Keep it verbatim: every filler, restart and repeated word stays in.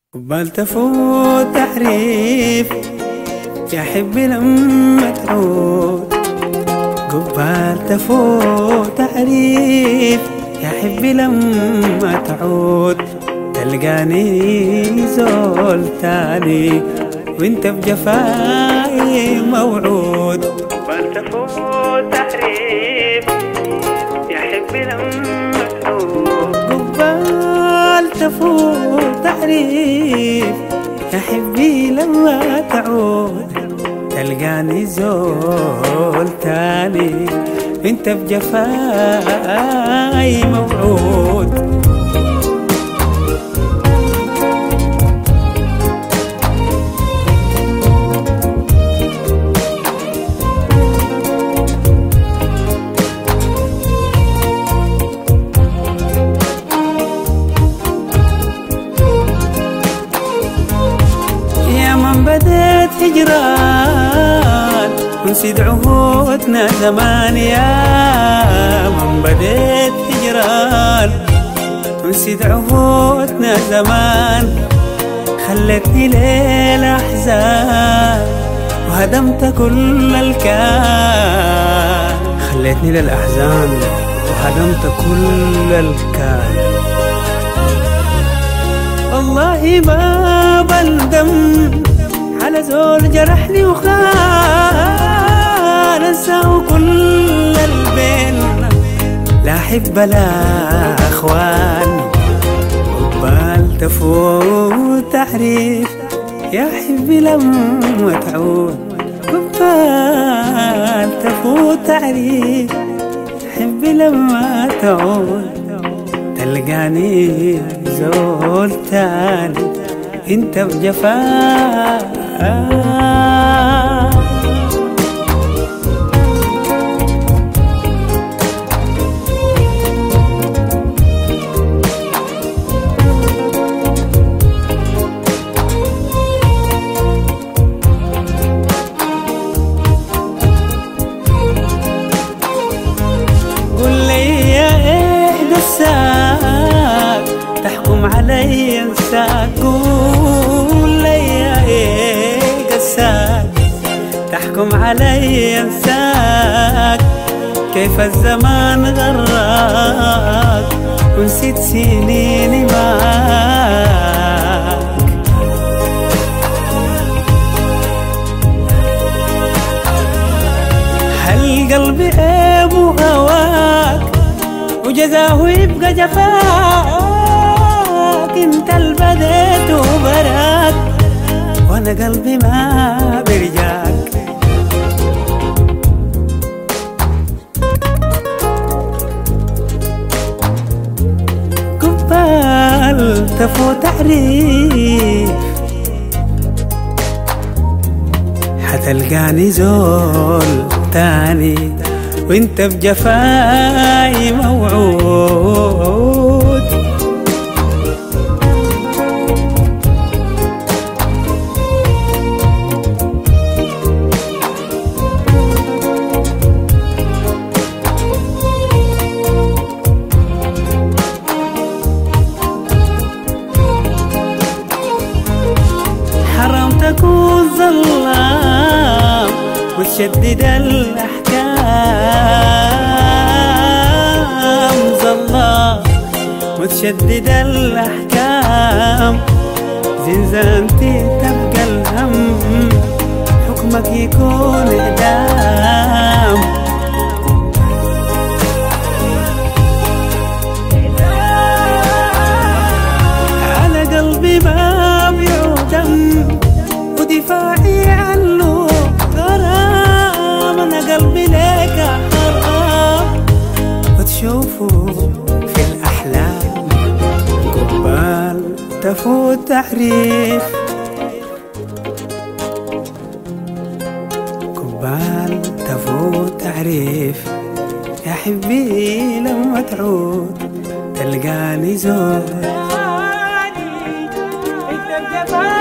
قبال تفوت تحريف يا حبي لما تعود. قبال تفوت تحريف يا حبي لما تعود. تلقاني زول تاني وانت بجفاي موعود. قبال تفوت تحريف يا حبي لما تعود. قبال تفوت تعريف يا حبي لما تعود. تلقاني زول تاني انت بجفاي موعود. بديت هجران ونسيت عهودنا زمان. يا من بديت هجران ونسيت عهودنا زمان. خلتني ليلة أحزان وهدمت كل الكان. خلتني للأحزان وهدمت كل الكان. والله ما بندم على زول جرحني وخان. انساه كل البين لا حب لا اخوان. قبال تفوت تحريف يا حبي لما تعود. قبال تفوت تحريف حبي لما تعود. تلقاني زول تاني انت بجفاء. قل لي يا ايه قساك تحكم علي انساك. قول لي يا ايه قساك تحكم علي انساك. كيف الزمان غراك ونسيت سنيني معاك. هل قلبي عيب وهواك وجزاه يبقى جفاك. انت البديت وبراك وانا قلبي ما برجاك. قبال تفوت تعريف حتلقاني زول تاني وانت بجفاي موعود. حرام تكون ظلام وتشدد الأحكام. ظلام وتشدد الأحكام. زنزانتي تبقى الهم حكمك يكون إعدام. على قلبي ما بيعدم ودفاعي عنه غرام. أنا قلبي لك حرام وتشوفه في الأحلام. قبال تفوت تحريف قبال تفوت تعريف يا حبي لما تعود. تلقاني زول